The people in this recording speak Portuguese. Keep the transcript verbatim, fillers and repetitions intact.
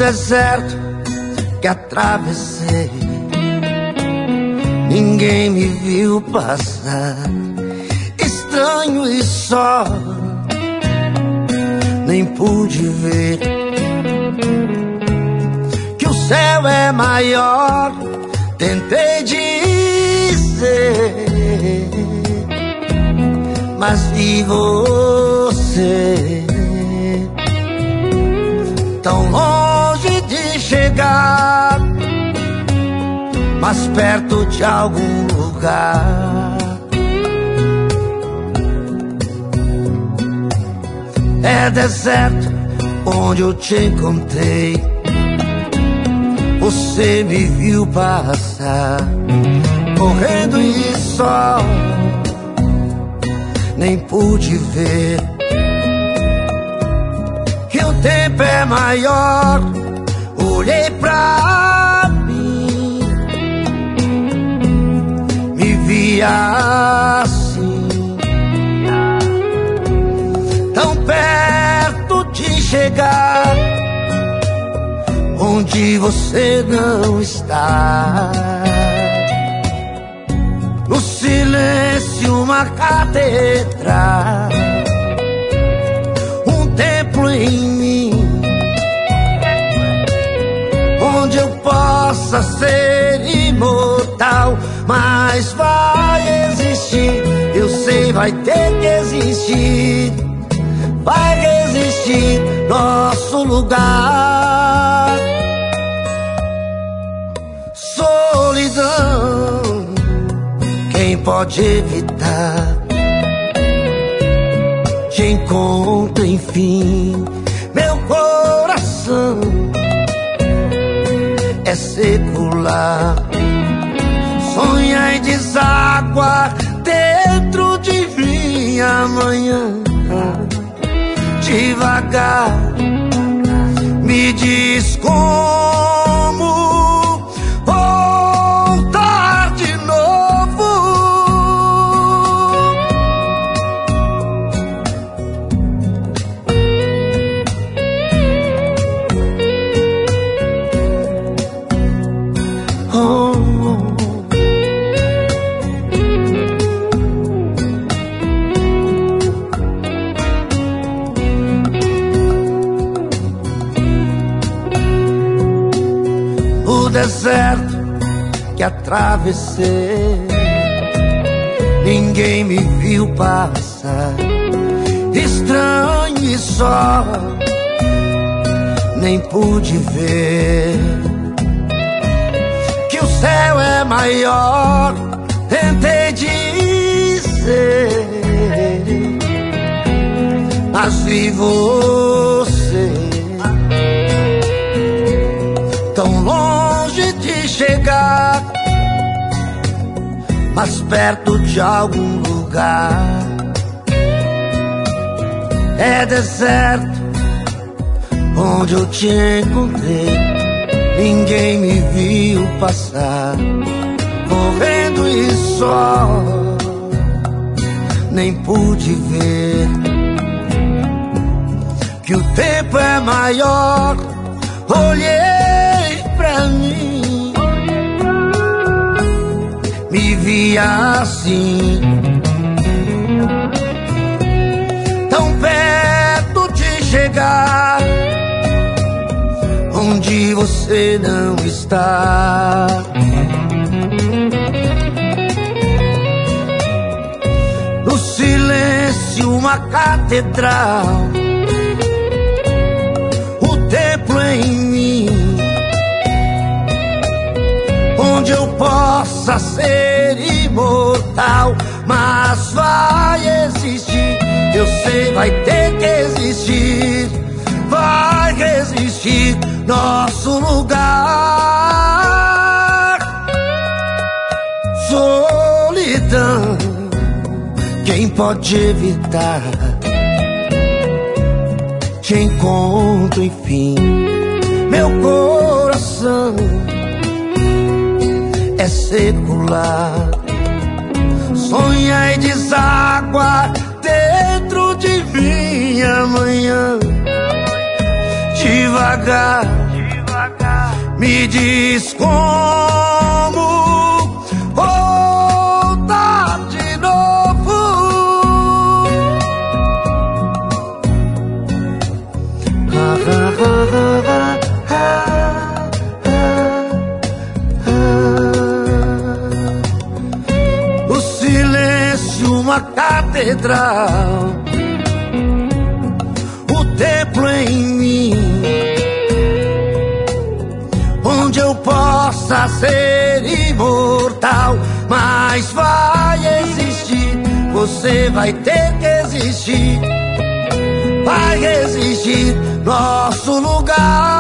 deserto que atravessei, ninguém me viu passar. Estranho e só, nem pude ver que o céu é maior. Tentei dizer, mas vi você tão longe de chegar, mas perto de algum lugar. É deserto onde eu te encontrei, você me viu passar, correndo e só, nem pude ver que o tempo é maior. Olhei pra mim, me via assim, tão perto de chegar onde você não está. No silêncio uma catedral, um templo em mim, onde eu possa ser imortal. Mas vai existir, eu sei, vai ter que existir, vai existir nosso lugar. Solidão, quem pode evitar? Te encontro enfim, meu coração é secular. Sonha em deságua dentro de mim amanhã. Devagar, me diz como voltar de novo. Oh, o deserto que atravessei, ninguém me viu passar. Estranho e só, nem pude ver que o céu é maior. Tentei dizer, mas vi você tão longe de chegar, mas perto de algum lugar. É deserto onde eu te encontrei, ninguém me viu passar, correndo e só, nem pude ver que o tempo é maior. Olhei pra mim, me via assim, tão perto de chegar onde você não está. No silêncio uma catedral, o templo em mim, onde eu possa ser imortal. Mas vai existir, eu sei, vai ter que existir, vai existir nosso lugar. Solidão, quem pode evitar? Te encontro enfim, meu coração é secular. Sonha e deságua dentro de mim amanhã. Devagar, Me diz como voltar de novo. Ah, ah, ah, ah, ah, ah. O silêncio, uma catedral, o templo em mim, onde eu possa ser imortal. Mas vai existir, você vai ter que existir, vai existir nosso lugar.